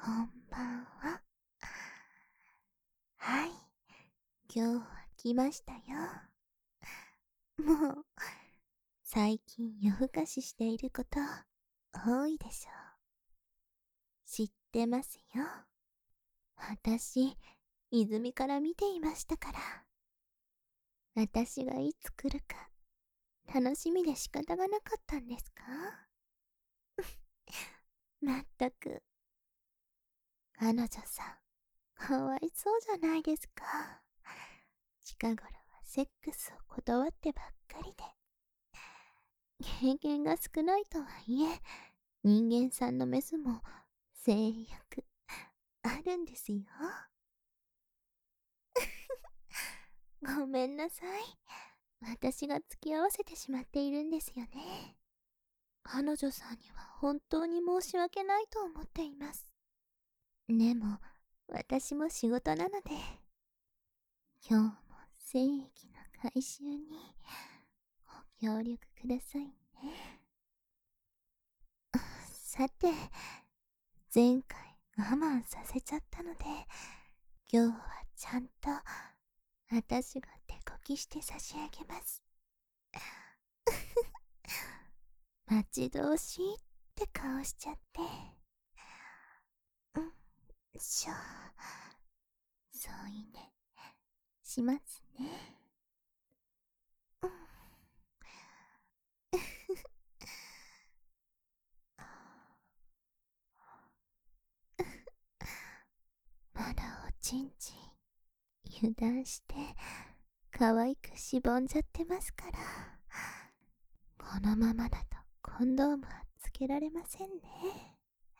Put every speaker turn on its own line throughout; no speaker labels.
んばんは。はい、今日は来ましたよ。もう、最近夜更かししていること多いでしょう。知ってますよ。私、泉から見ていましたから。私がいつ来るか、楽しみで仕方がなかったんですか？まったく、彼女さん、かわいそうじゃないですか。近頃はセックスを断ってばっかりで。経験が少ないとはいえ、人間さんのメスも制約あるんですよ。ごめんなさい。私が付き合わせてしまっているんですよね。彼女さんには本当に申し訳ないと思っています。でも、私も仕事なので、今日も正義の回収にご協力くださいね。さて、前回我慢させちゃったので、今日はちゃんと私が手こきして差し上げます。待ち遠しいって顔しちゃって。うん、しょ。そういね。しますね。うん。まだおちんちん油断して可愛くしぼんじゃってますから。このままだとコンドームはつけられませんね。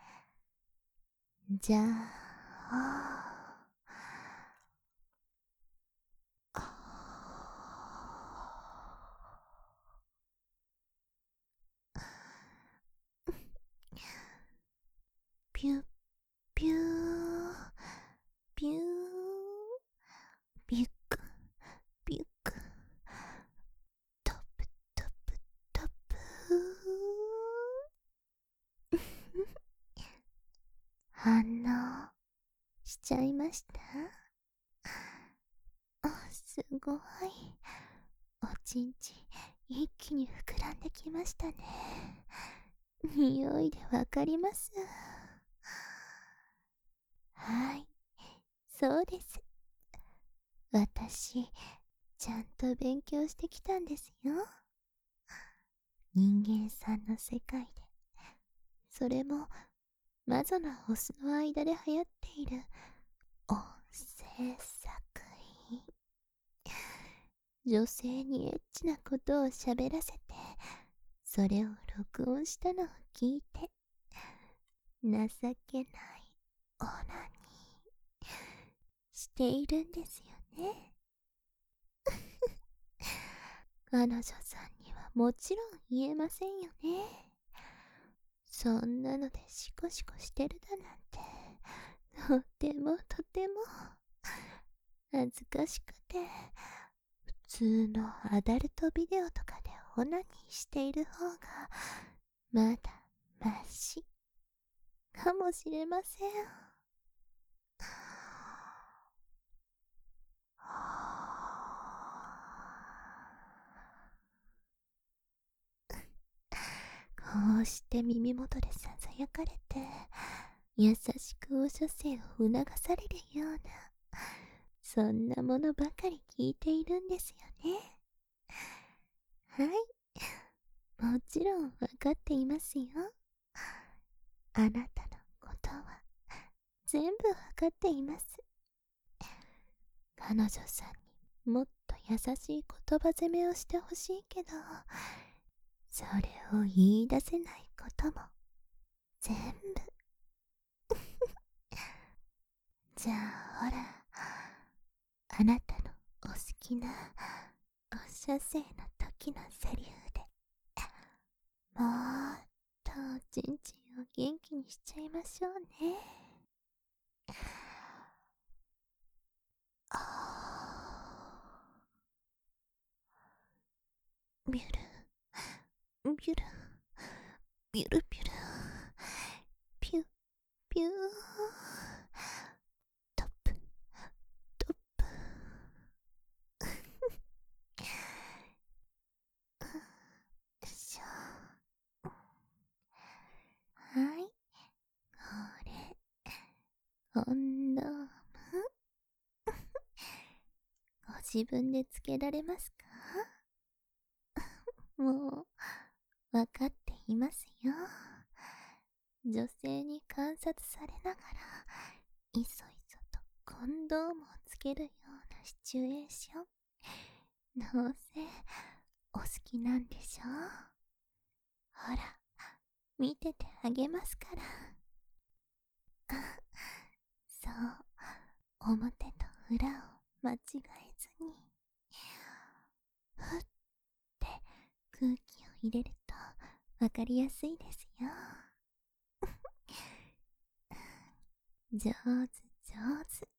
じゃあ、ピュッピューピュービュックビュックトップトップトップ反応しちゃいました？あ、すごい。おちんち一気に膨らんできましたね。匂いでわかります。はい、そうです。私、ちゃんと勉強してきたんですよ。人間さんの世界で。それも、魔女のオスの間で流行っている音声作品。女性にエッチなことを喋らせて、それを録音したのを聞いて、情けないオナニーしているんですよね。彼女さんにはもちろん言えませんよね。そんなのでシコシコしてるだなんて、とてもとても恥ずかしくて、普通のアダルトビデオとかでオナニーしている方がまだマシかもしれません。こうして耳元でささやかれて、優しくお射精を促されるような、そんなものばかり聞いているんですよね。はい、もちろんわかっていますよ。あなたのことは全部わかっています。彼女さんにもっと優しい言葉攻めをしてほしいけど、それを言い出せないことも全部。じゃあほら、あなたのお好きなお射精の時のセリフでもっとおちんちんを元気にしちゃいましょうね。ビュルビュルビュルビュルピュピュー自分でつけられますか？もう、わかっていますよ。女性に観察されながら、いそいそとコンドームをつけるようなシチュエーション。どうせ、お好きなんでしょ？ほら、見ててあげますから。そう、表と裏を間違えずに、ふって空気を入れるとわかりやすいですよ。上手、上手。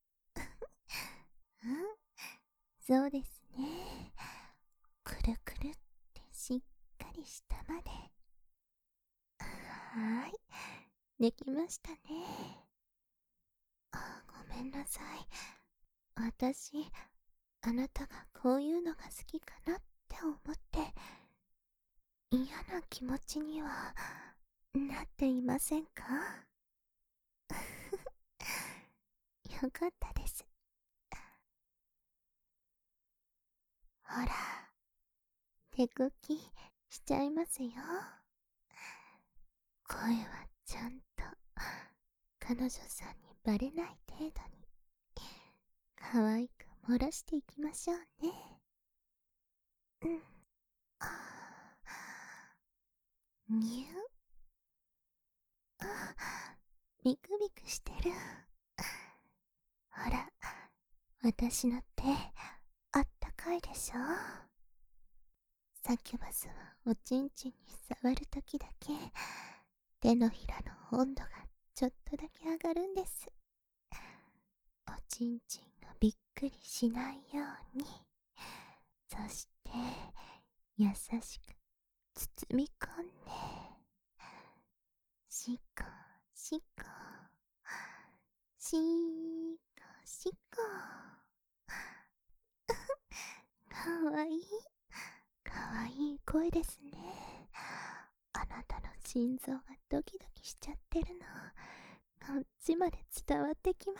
うん、そうですね。くるくるってしっかり下まで。はーい、できましたね。ごめんなさい。私、あなたがこういうのが好きかなって思って、嫌な気持ちにはなっていませんか？よかったです。ほら、手こきしちゃいますよ。声はちゃんと彼女さんにバレない程度に可愛く漏らしていきましょうね。うん。あー、にゅあ、ビクビクしてる。ほら、私の手、あったかいでしょ？サキュバスはおちんちんに触るときだけ、手のひらの温度がちょっとだけ上がるんです。おちんちんがびっくりしないように、そして優しく包み込んで、しこしこ、しこしこ。かわいい、かわいい声ですね。あなたの心臓がドキドキしちゃってるの、こっちまで伝わってきます。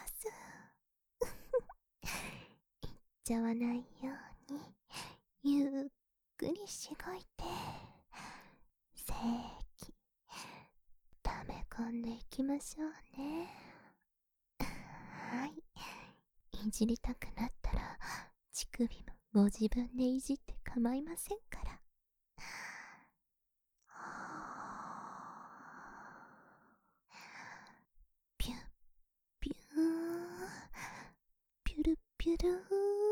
言っちゃわないように、ゆっくりしごいて、精液、溜め込んでいきましょうね。はい。いじりたくなったら、乳首もご自分でいじって構いませんから。ピュッピューン、ピュルピュルー。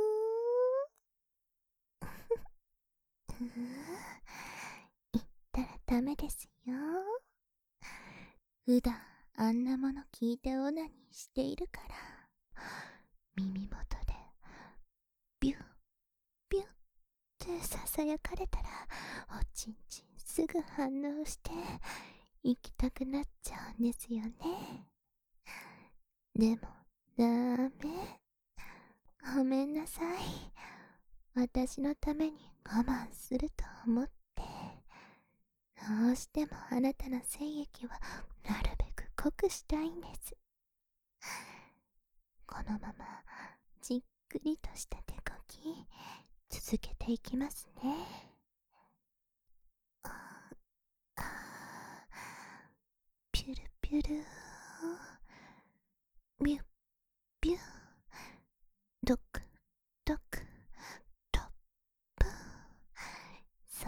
言ったらダメですよ。普段あんなもの聞いてオナニーしているから、耳元でビュッビュッってささやかれたら、おちんちんすぐ反応して行きたくなっちゃうんですよね。でもダメ。ごめんなさい。私のために我慢すると思って、どうしてもあなたの精液をなるべく濃くしたいんです。このままじっくりとした手こき続けていきますね。ピュルピュル、ビュッビュッ、ドクドク、トップ。そう、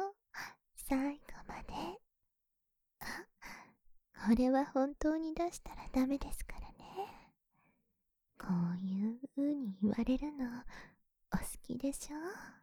最後まで。これは本当に出したらダメですからね。こういう風に言われるのお好きでしょ？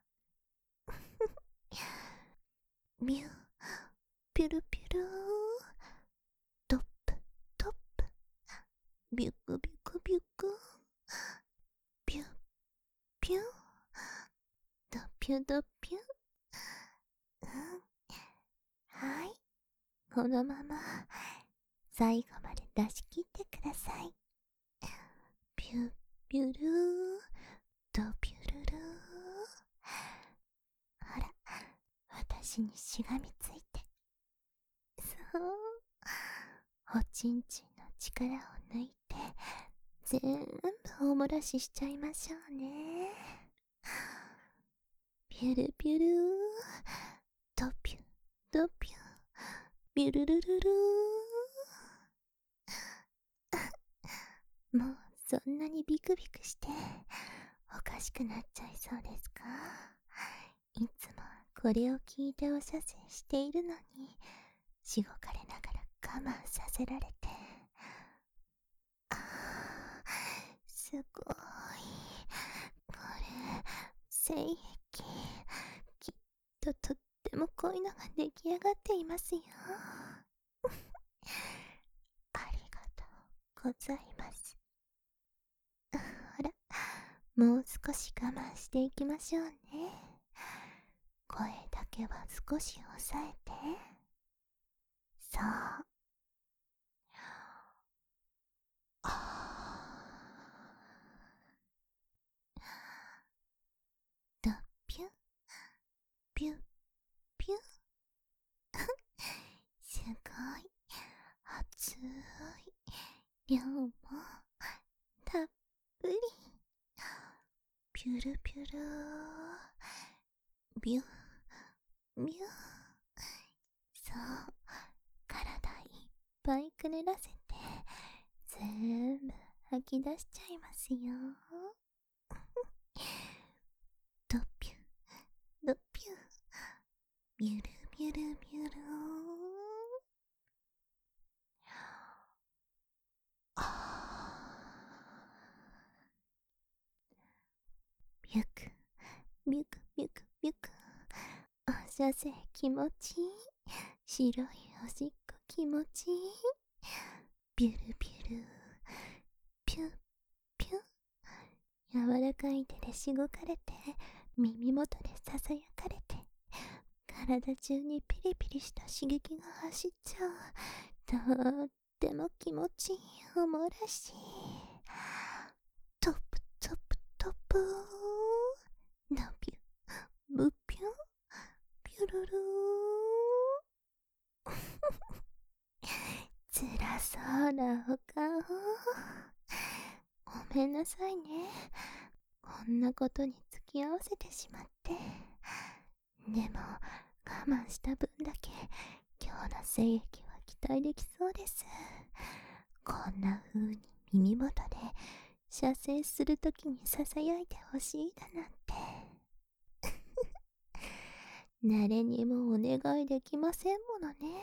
ミュ、ピュルピュルー、トップトップ、ビュクビュクビュク、ピュピュ、ドピュドピュ。うん、はい、このまま最後まで出し切ってください。ピュピュルー、ドピュルルー。ほら、私にしがみついて。そう、おちんちんの力を抜いて、 全部おもらししちゃいましょうね。ピュルピュルー、ドピュドピュ、ピュルルルルー。もうそんなにビクビクしておかしくなっちゃいそうですか？いつもこれを聞いてお射精しているのに、しごかれながら我慢させられて、あー、すごい。これ、精液、きっとっても濃いのが出来上がっていますよ。ありがとうございます。ほら、もう少し我慢していきましょうね。声だけは少し抑えて。そう。ドピュピュピュ。すごい熱い量もたっぷり。ピュルピュルビュビュ。そう、体いっぱいくねらせて全部吐き出しちゃいますよ。ドピュドピュ、ビュルビュルビュル。ビュクビュクビュクビュク。お射精気持ちいい。白いおしっこ気持ちいい。ビュルビュルピュピュ。柔らかい手でしごかれて、耳元でささやかれて、体中にピリピリした刺激が走っちゃう。とっても気持ちいいおもらし。トップトップトップー。のぴゅぶぴゅピュルルー。辛そうなお顔。ごめんなさいね。こんなことに付き合わせてしまって。でも、我慢した分だけ、今日の精液は期待できそうです。こんな風に耳元で射精するときにささやいてほしいだなんて。誰にもお願いできませんものね。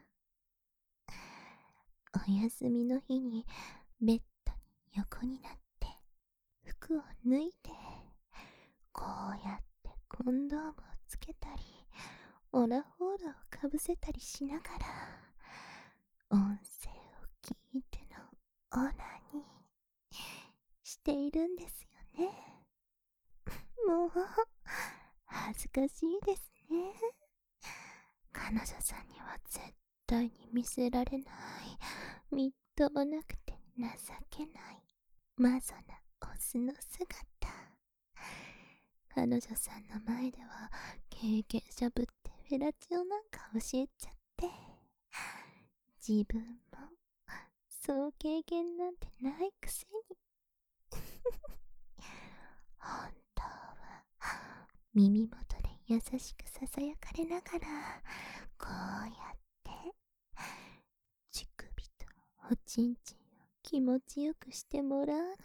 お休みの日にベッドに横になって服を脱いで、こうやってコンドームをつけたり、オラホールをかぶせたりしながら、音声を聞いてのオナにしているんですよね。もう、恥ずかしいですね。彼女さんには絶対に見せられない、みっともなくて情けないマゾなオスの姿。彼女さんの前では経験者ぶってフェラチオなんか教えちゃって、自分もそう経験なんてないくせに。本当は耳元で優しくささやかれながら、こうやって乳首とおちんちんを気持ちよくしてもらうのが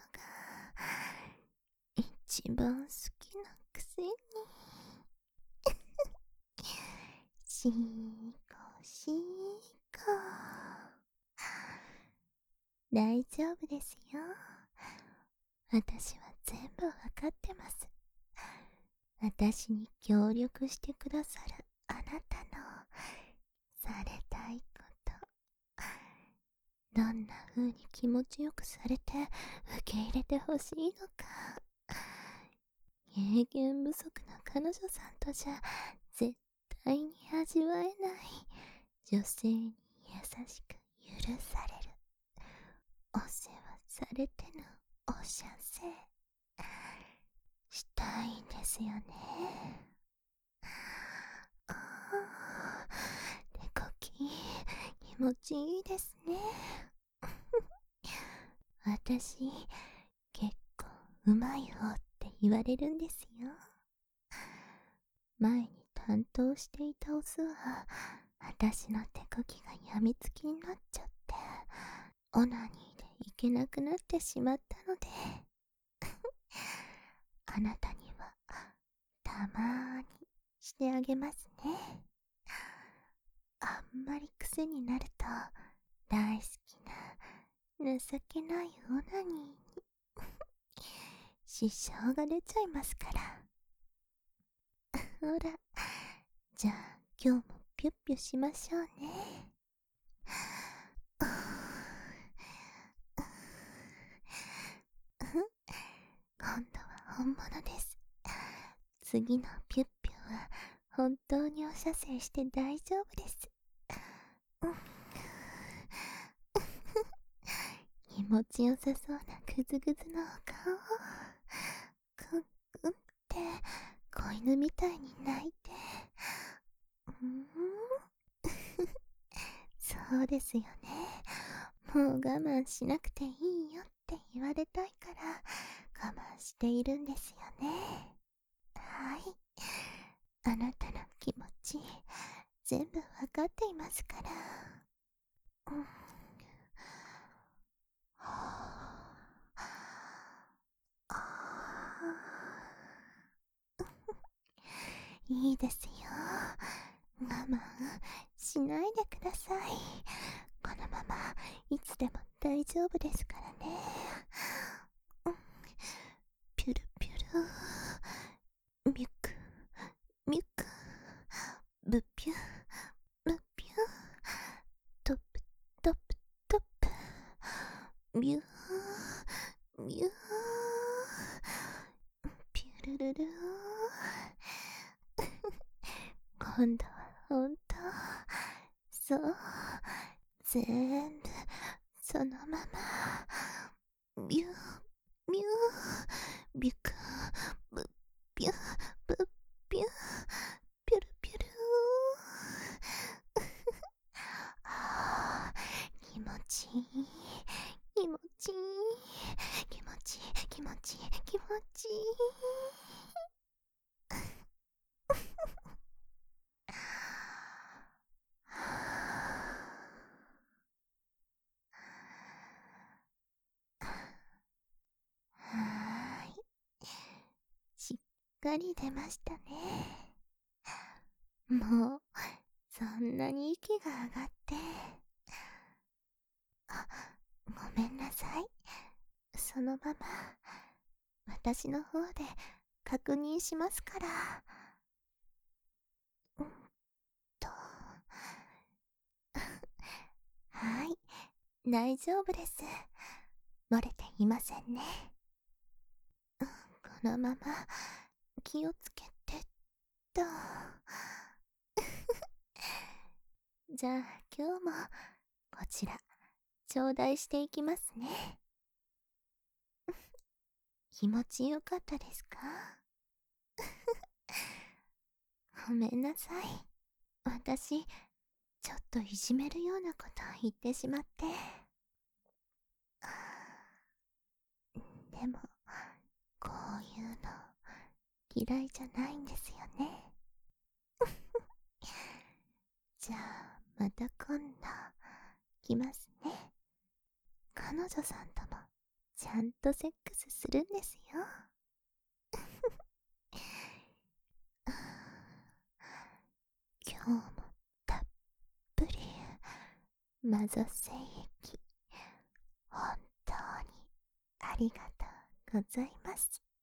一番好きなくせに。しーこしーこ。大丈夫ですよ。私は全部わかってます。私に協力してくださるあなたのされたいこと、どんな風に気持ちよくされて受け入れてほしいのか、経験不足の彼女さんとじゃ絶対に味わえない女性に優しく許されるお世話されてのお射精したいんですよね。あー、手こき気持ちいいですね。 私、結構うまい方って言われるんですよ。前に担当していたオスは、私の手こきがやみつきになっちゃって、オナニーでいけなくなってしまったので、あなたには、たまーにしてあげますね。あんまり癖になると、大好きな、情けないオナニーに、支障が出ちゃいますから。ほら、じゃあ今日もピュッピュしましょうね。今度は本物です。次のピュッピュは本当にお射精して大丈夫です。気持ちよさそうなグズグズのお顔をクンクンって子犬みたいに泣いて、そうですよね。もう我慢しなくていいよって言われたいから我慢しているんですよね。はい。あなたの気持ち全部わかっていますから。いいですよ。我慢しないでください。このままいつでも大丈夫ですからね。ピュルピュル、ミュクミュク、ブピュブピュ、トップトップトップ、ミュミュピュルルル。今度はほんと、そう、全部そのまま、ビュービュー、ビュクブビュブビュピュルピュル。あー、気持ちいい、気持ちいい、気持ちいい、気持ちいい、気持ちいい。はーい。しっかり出ましたね。もう、そんなに息が上がって。あ、ごめんなさい。そのまま、私の方で確認しますから。うんと。はい、大丈夫です。漏れていませんね。このまま気をつけてっと。じゃあ今日もこちら頂戴していきますね。気持ちよかったですか？ごめんなさい。私、ちょっといじめるようなことを言ってしまって。でも、こういうの嫌いじゃないんですよね。じゃあ、また今度、来ますね。彼女さんとも、ちゃんとセックスするんですよ。今日もたっぷりマゾ精液、本当にありがとうございます。